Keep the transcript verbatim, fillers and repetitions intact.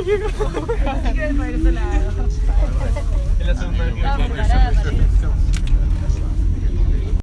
Así que para ir a otro lado. Es la segunda vez que Estaba me preparada para ir.